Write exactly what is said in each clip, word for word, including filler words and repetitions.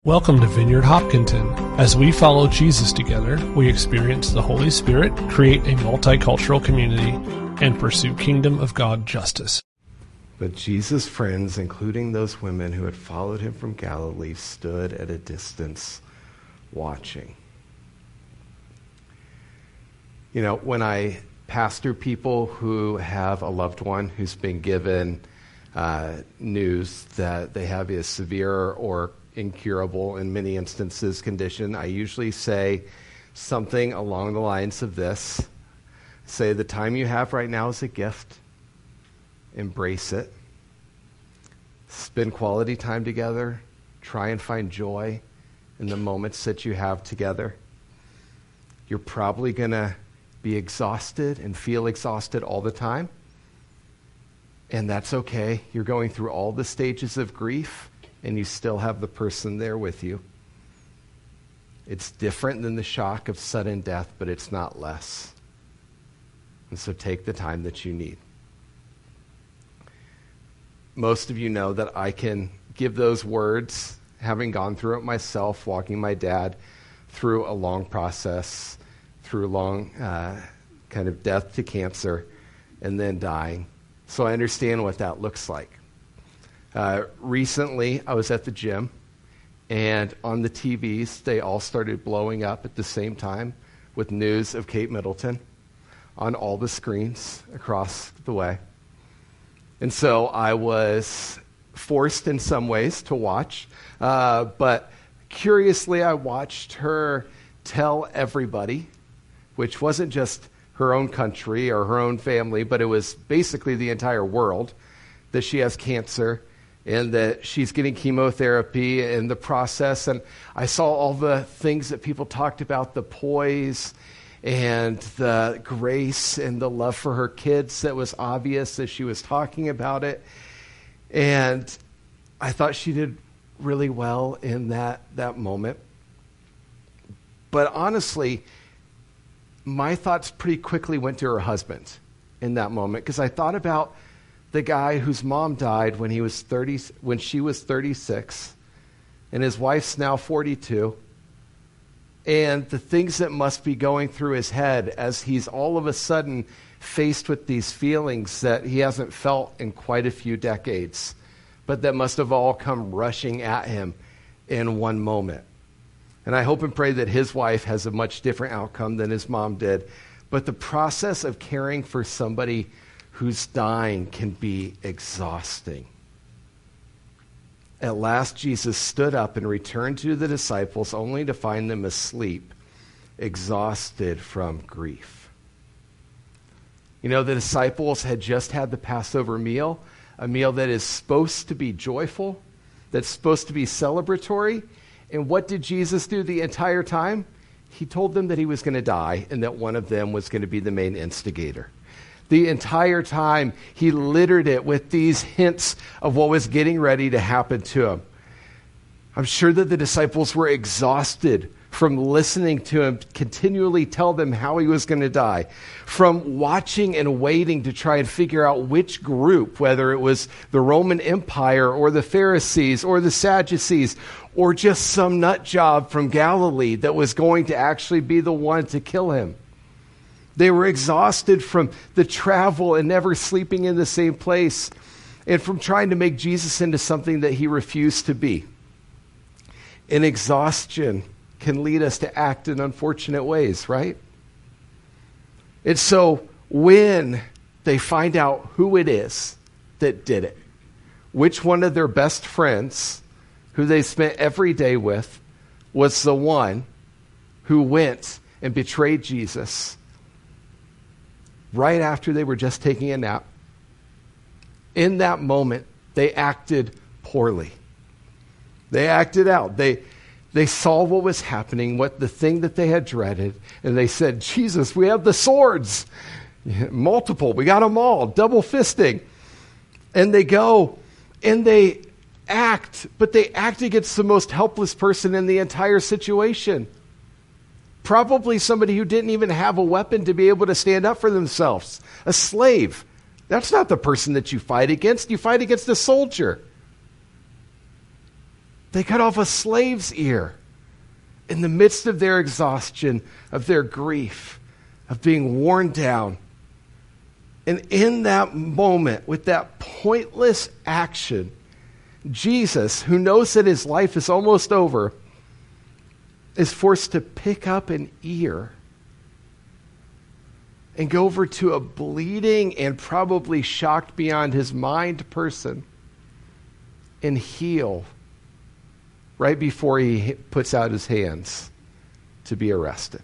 Welcome to Vineyard Hopkinton. As we follow Jesus together, we experience the Holy Spirit, create a multicultural community, and pursue kingdom of God justice. But Jesus' friends, including those women who had followed him from Galilee, stood at a distance watching. You know, when I pastor people who have a loved one who's been given uh, news that they have a severe or incurable, in many instances, condition, I usually say something along the lines of this. Say, the time you have right now is a gift. Embrace it. Spend quality time together. Try and find joy in the moments that you have together. You're probably going to be exhausted and feel exhausted all the time. And that's okay. You're going through all the stages of grief, and you still have the person there with you. It's different than the shock of sudden death, but it's not less. And so take the time that you need. Most of you know that I can give those words, having gone through it myself, walking my dad through a long process, through a long uh, kind of death to cancer, and then dying. So I understand what that looks like. Uh, recently, I was at the gym, and on the T Vs, they all started blowing up at the same time with news of Kate Middleton on all the screens across the way. And so I was forced in some ways to watch, uh, but curiously, I watched her tell everybody, which wasn't just her own country or her own family, but it was basically the entire world, that she has cancer and that she's getting chemotherapy in the process. And I saw all the things that people talked about, the poise and the grace and the love for her kids that was obvious as she was talking about it. And I thought she did really well in that, that moment. But honestly, my thoughts pretty quickly went to her husband in that moment, because I thought about the guy whose mom died when he was thirty, when she was thirty-six, and his wife's now forty-two, and the things that must be going through his head as he's all of a sudden faced with these feelings that he hasn't felt in quite a few decades, but that must have all come rushing at him in one moment. And I hope and pray that his wife has a much different outcome than his mom did. But the process of caring for somebody who's dying can be exhausting. At last, Jesus stood up and returned to the disciples, only to find them asleep, exhausted from grief. You know, the disciples had just had the Passover meal, a meal that is supposed to be joyful, that's supposed to be celebratory. And what did Jesus do the entire time? He told them that he was going to die and that one of them was going to be the main instigator. The entire time, he littered it with these hints of what was getting ready to happen to him. I'm sure that the disciples were exhausted from listening to him continually tell them how he was going to die, from watching and waiting to try and figure out which group, whether it was the Roman Empire or the Pharisees or the Sadducees, or just some nut job from Galilee that was going to actually be the one to kill him. They were exhausted from the travel and never sleeping in the same place, and from trying to make Jesus into something that he refused to be. And exhaustion can lead us to act in unfortunate ways, right? And so when they find out who it is that did it, which one of their best friends, who they spent every day with, was the one who went and betrayed Jesus right after they were just taking a nap, in that moment, they acted poorly. They acted out. They They saw what was happening, what the thing that they had dreaded, and they said, Jesus, we have the swords. Multiple. We got them all. Double fisting. And they go and they act, but they act against the most helpless person in the entire situation. Probably somebody who didn't even have a weapon to be able to stand up for themselves. A slave. That's not the person that you fight against. You fight against a soldier. They cut off a slave's ear in the midst of their exhaustion, of their grief, of being worn down. And in that moment, with that pointless action, Jesus, who knows that his life is almost over, is forced to pick up an ear and go over to a bleeding and probably shocked beyond his mind person and heal right before he puts out his hands to be arrested.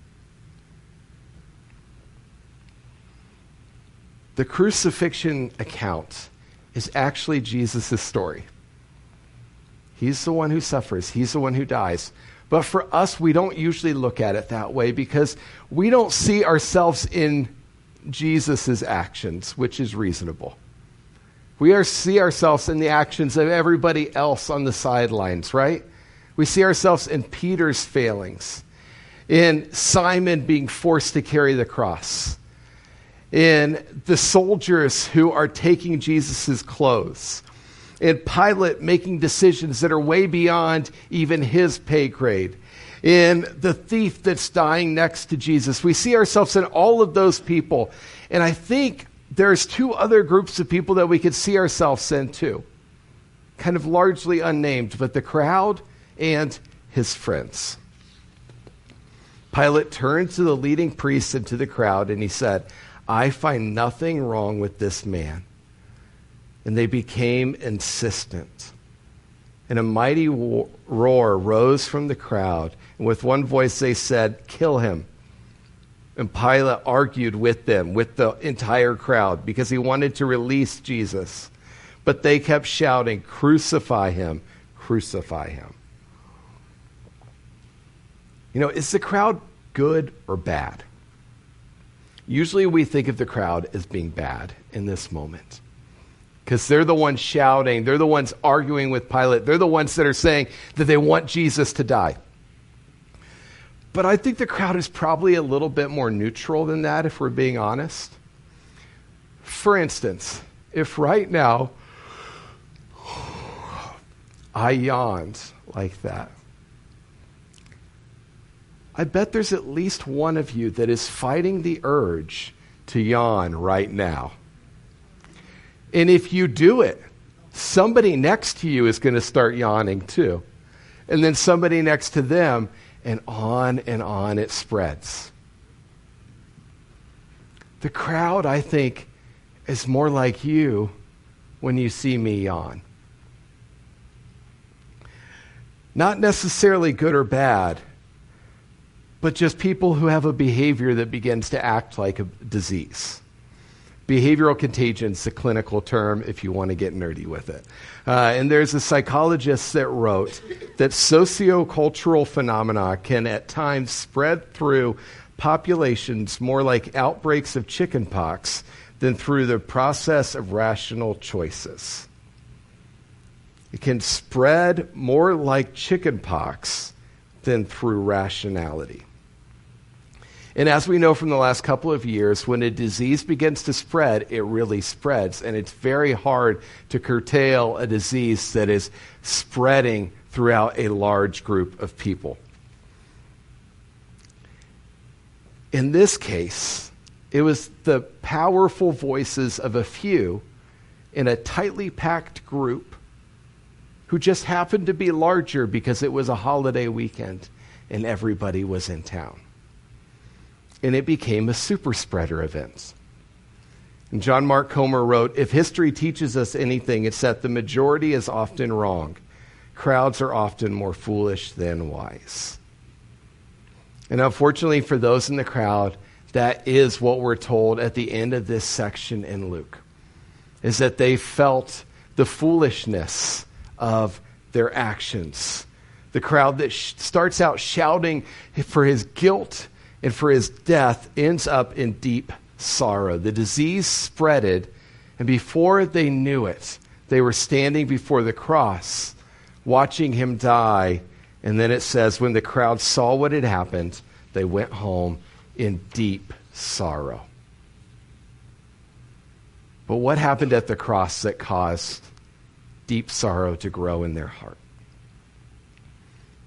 The crucifixion account is actually Jesus' story. He's the one who suffers. He's the one who dies. But for us, we don't usually look at it that way because we don't see ourselves in Jesus' actions, which is reasonable. We are, see ourselves in the actions of everybody else on the sidelines, right? We see ourselves in Peter's failings, in Simon being forced to carry the cross, in the soldiers who are taking Jesus' clothes, in Pilate making decisions that are way beyond even his pay grade, in the thief that's dying next to Jesus. We see ourselves in all of those people. And I think there's two other groups of people that we could see ourselves in too. Kind of largely unnamed, but the crowd and his friends. Pilate turned to the leading priests and to the crowd and he said, I find nothing wrong with this man. And they became insistent. And a mighty roar rose from the crowd. And with one voice they said, kill him. And Pilate argued with them, with the entire crowd, because he wanted to release Jesus. But they kept shouting, crucify him, crucify him. You know, is the crowd good or bad? Usually we think of the crowd as being bad in this moment. Because they're the ones shouting. They're the ones arguing with Pilate. They're the ones that are saying that they want Jesus to die. But I think the crowd is probably a little bit more neutral than that, if we're being honest. For instance, if right now I yawned like that, I bet there's at least one of you that is fighting the urge to yawn right now. And if you do it, somebody next to you is going to start yawning too. And then somebody next to them, and on and on it spreads. The crowd, I think, is more like you when you see me yawn. Not necessarily good or bad, but just people who have a behavior that begins to act like a disease. Behavioral contagion is the clinical term if you want to get nerdy with it. Uh, and there's a psychologist that wrote that sociocultural phenomena can at times spread through populations more like outbreaks of chickenpox than through the process of rational choices. It can spread more like chickenpox than through rationality. And as we know from the last couple of years, when a disease begins to spread, it really spreads. And it's very hard to curtail a disease that is spreading throughout a large group of people. In this case, it was the powerful voices of a few in a tightly packed group who just happened to be larger because it was a holiday weekend and everybody was in town. And it became a super spreader event. And John Mark Comer wrote, if history teaches us anything, it's that the majority is often wrong. Crowds are often more foolish than wise. And unfortunately for those in the crowd, that is what we're told at the end of this section in Luke, is that they felt the foolishness of their actions. The crowd that sh- starts out shouting for his guilt and for his death ends up in deep sorrow. The disease spreaded, and before they knew it, they were standing before the cross, watching him die. And then it says, when the crowd saw what had happened, they went home in deep sorrow. But what happened at the cross that caused deep sorrow to grow in their heart?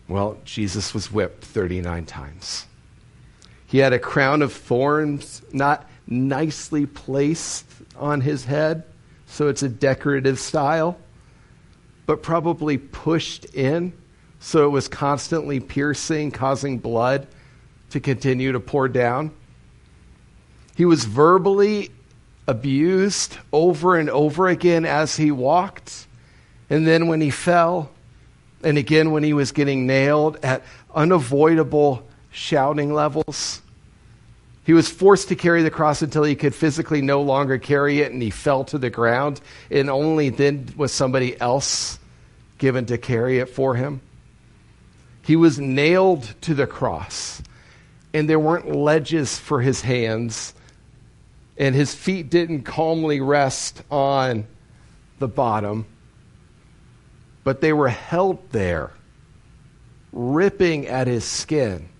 Well, Jesus was whipped thirty-nine times. He had a crown of thorns, not nicely placed on his head, so it's a decorative style, but probably pushed in, so it was constantly piercing, causing blood to continue to pour down. He was verbally abused over and over again as he walked, and then when he fell, and again when he was getting nailed at unavoidable shouting levels. He was forced to carry the cross until he could physically no longer carry it, and he fell to the ground, and only then was somebody else given to carry it for him. He was nailed to the cross, and there weren't ledges for his hands, and his feet didn't calmly rest on the bottom, but they were held there, ripping at his skin.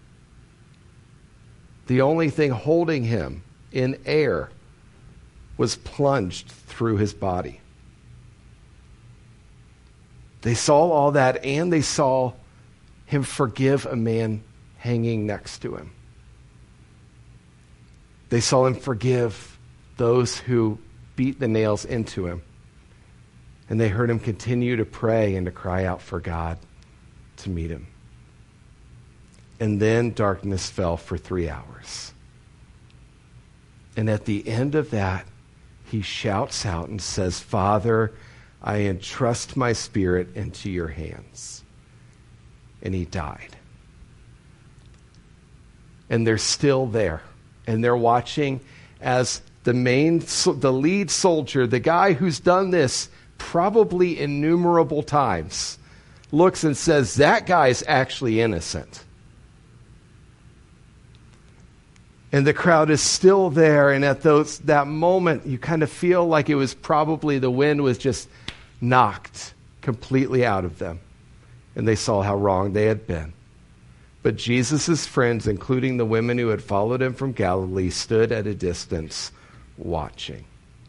The only thing holding him in air was plunged through his body. They saw all that, and they saw him forgive a man hanging next to him. They saw him forgive those who beat the nails into him. And they heard him continue to pray and to cry out for God to meet him. And then darkness fell for three hours. And at the end of that, he shouts out and says, Father, I entrust my spirit into your hands. And he died. And they're still there. And they're watching as the main, the lead soldier, the guy who's done this probably innumerable times, looks and says, that guy's actually innocent. And the crowd is still there, and at those that moment, you kind of feel like it was probably the wind was just knocked completely out of them. And they saw how wrong they had been. But Jesus' friends, including the women who had followed him from Galilee, stood at a distance watching.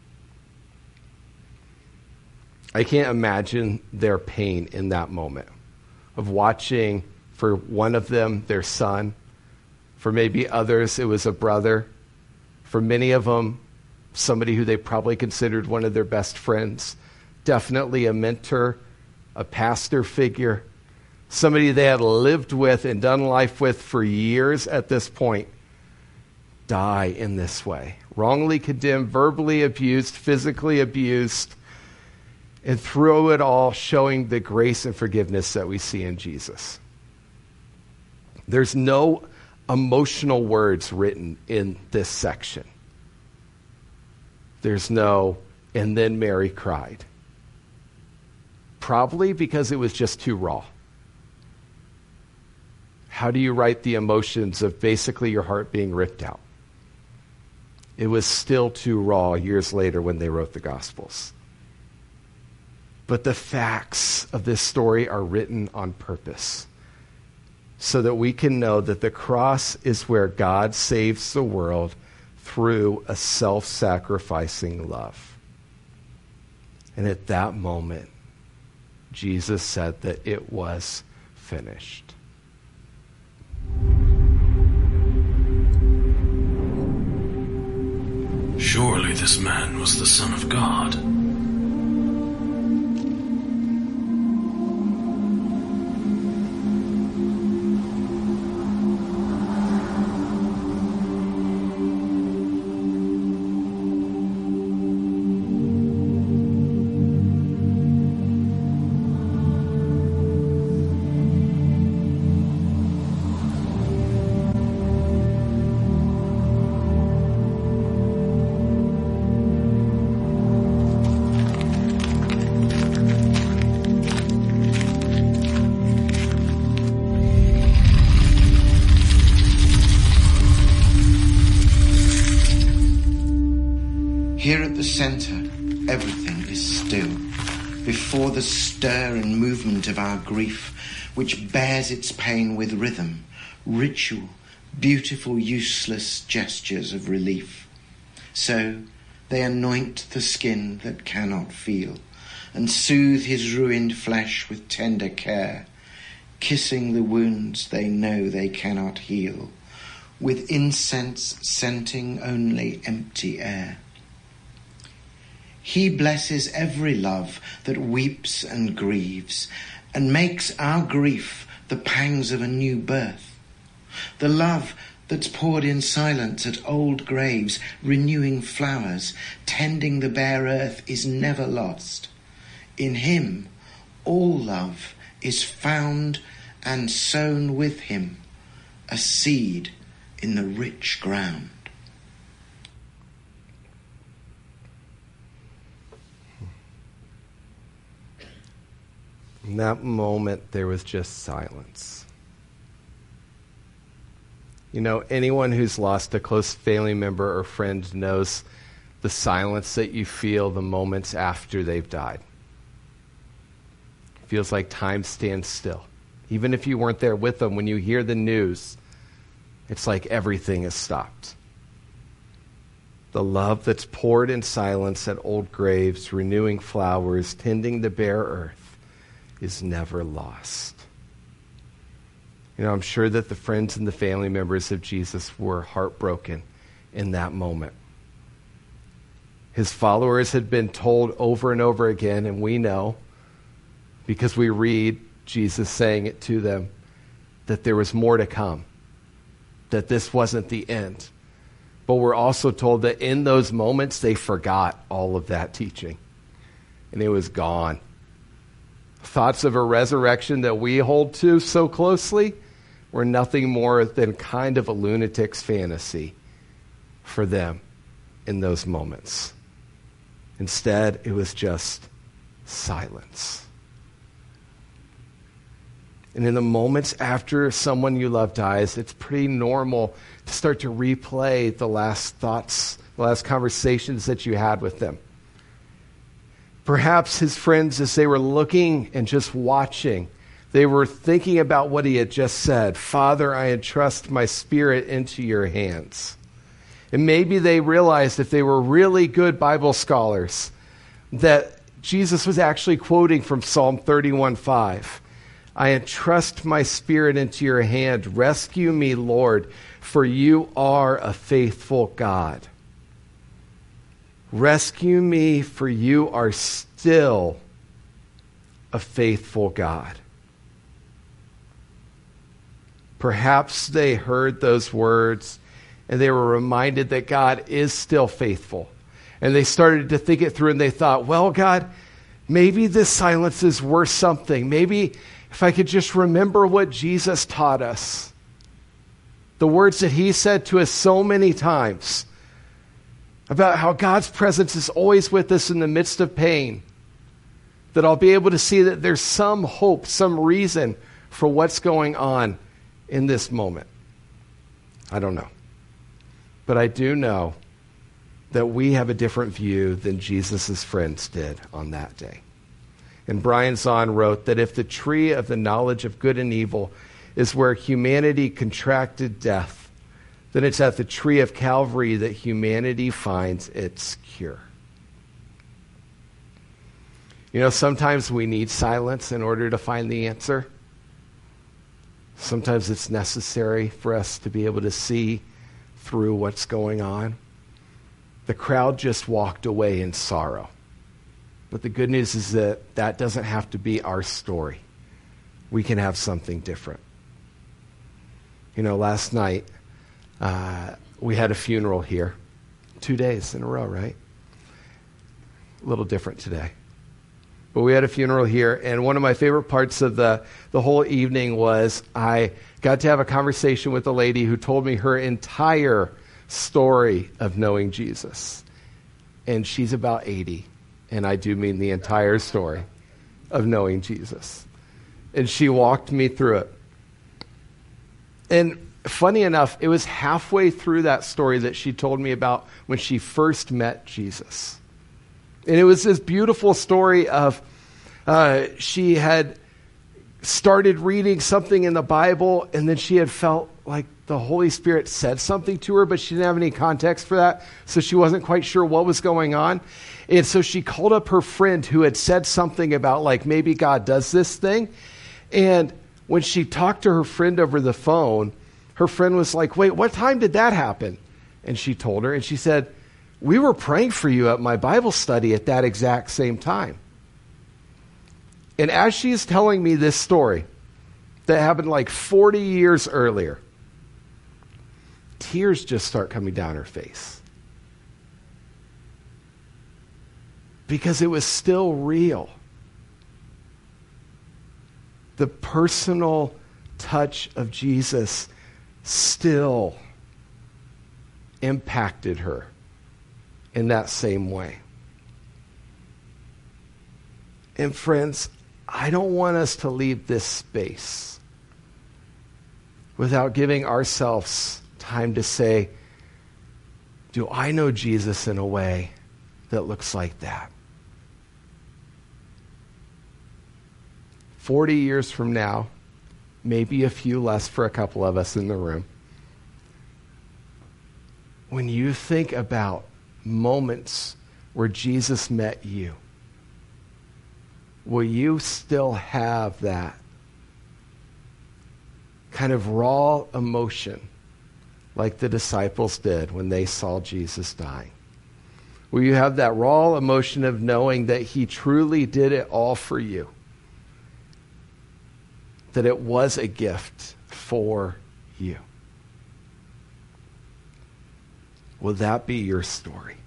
I can't imagine their pain in that moment of watching, for one of them, their son. For maybe others, it was a brother. For many of them, somebody who they probably considered one of their best friends. Definitely a mentor, a pastor figure. Somebody they had lived with and done life with for years at this point. Die in this way. Wrongly condemned, verbally abused, physically abused. And through it all, showing the grace and forgiveness that we see in Jesus. There's no emotional words written in this section. There's no, and then Mary cried. Probably because it was just too raw. How do you write the emotions of basically your heart being ripped out? It was still too raw years later when they wrote the Gospels. But the facts of this story are written on purpose, so that we can know that the cross is where God saves the world through a self-sacrificing love. And at that moment, Jesus said that it was finished. Surely this man was the Son of God. Here at the center, everything is still, before the stir and movement of our grief, which bears its pain with rhythm, ritual, beautiful, useless gestures of relief. So they anoint the skin that cannot feel, and soothe his ruined flesh with tender care, kissing the wounds they know they cannot heal, with incense scenting only empty air. He blesses every love that weeps and grieves, and makes our grief the pangs of a new birth. The love that's poured in silence at old graves, renewing flowers, tending the bare earth, is never lost. In him, all love is found and sown with him, a seed in the rich ground. In that moment, there was just silence. You know, anyone who's lost a close family member or friend knows the silence that you feel the moments after they've died. It feels like time stands still. Even if you weren't there with them, when you hear the news, it's like everything has stopped. The love that's poured in silence at old graves, renewing flowers, tending the bare earth, is never lost. You know, I'm sure that the friends and the family members of Jesus were heartbroken in that moment. His followers had been told over and over again, and we know, because we read Jesus saying it to them, that there was more to come, that this wasn't the end. But we're also told that in those moments, they forgot all of that teaching, and it was gone. Thoughts of a resurrection that we hold to so closely were nothing more than kind of a lunatic's fantasy for them in those moments. Instead, it was just silence. And in the moments after someone you love dies, it's pretty normal to start to replay the last thoughts, the last conversations that you had with them. Perhaps his friends, as they were looking and just watching, they were thinking about what he had just said. Father, I entrust my spirit into your hands. And maybe they realized, if they were really good Bible scholars, that Jesus was actually quoting from Psalm thirty-one five. I entrust my spirit into your hand. Rescue me, Lord, for you are a faithful God. Rescue me, for you are still a faithful God. Perhaps they heard those words and they were reminded that God is still faithful. And they started to think it through and they thought, well, God, maybe this silence is worth something. Maybe if I could just remember what Jesus taught us, the words that he said to us so many times about how God's presence is always with us in the midst of pain, that I'll be able to see that there's some hope, some reason for what's going on in this moment. I don't know. But I do know that we have a different view than Jesus' friends did on that day. And Brian Zahn wrote that if the tree of the knowledge of good and evil is where humanity contracted death, then it's at the tree of Calvary that humanity finds its cure. You know, sometimes we need silence in order to find the answer. Sometimes it's necessary for us to be able to see through what's going on. The crowd just walked away in sorrow. But the good news is that that doesn't have to be our story. We can have something different. You know, last night, uh, we had a funeral here. Two days in a row, right? A little different today. But we had a funeral here, and one of my favorite parts of the, the whole evening was I got to have a conversation with a lady who told me her entire story of knowing Jesus. And she's about eighty, and I do mean the entire story of knowing Jesus. And she walked me through it. And funny enough, it was halfway through that story that she told me about when she first met Jesus. And it was this beautiful story of uh, she had started reading something in the Bible, and then she had felt like the Holy Spirit said something to her, but she didn't have any context for that, so she wasn't quite sure what was going on. And so she called up her friend who had said something about, like, maybe God does this thing. And When she talked to her friend over the phone, her friend was like, wait, what time did that happen? And she told her, and she said, we were praying for you at my Bible study at that exact same time. And as she's telling me this story that happened like forty years earlier, tears just start coming down her face. Because it was still real. The personal touch of Jesus still impacted her in that same way. And friends, I don't want us to leave this space without giving ourselves time to say, do I know Jesus in a way that looks like that? Forty years from now, maybe a few less for a couple of us in the room, when you think about moments where Jesus met you, will you still have that kind of raw emotion like the disciples did when they saw Jesus dying? Will you have that raw emotion of knowing that he truly did it all for you? That it was a gift for you? Will that be your story?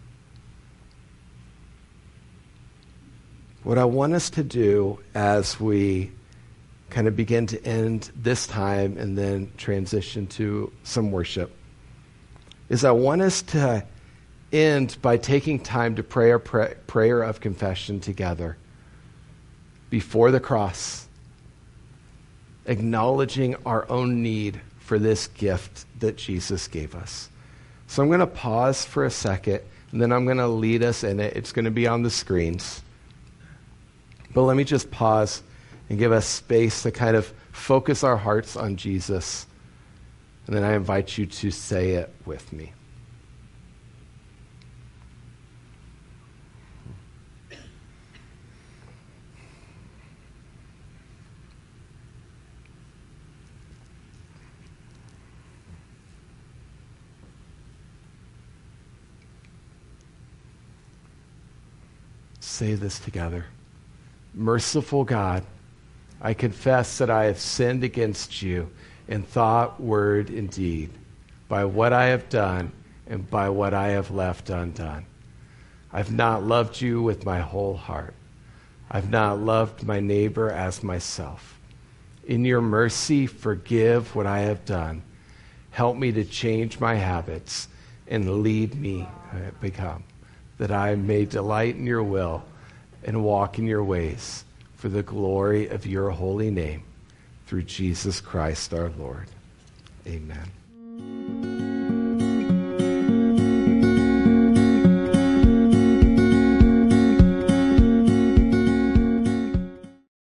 What I want us to do as we kind of begin to end this time and then transition to some worship is I want us to end by taking time to pray a pray, prayer of confession together before the cross, acknowledging our own need for this gift that Jesus gave us. So I'm going to pause for a second, and then I'm going to lead us in it. It's going to be on the screens. But let me just pause and give us space to kind of focus our hearts on Jesus. And then I invite you to say it with me. Say this together. Merciful God, I confess that I have sinned against you in thought, word, and deed, by what I have done and by what I have left undone. I've not loved you with my whole heart. I've not loved my neighbor as myself. In your mercy, forgive what I have done. Help me to change my habits and lead me to become, that I may delight in your will and walk in your ways for the glory of your holy name, through Jesus Christ our Lord. Amen.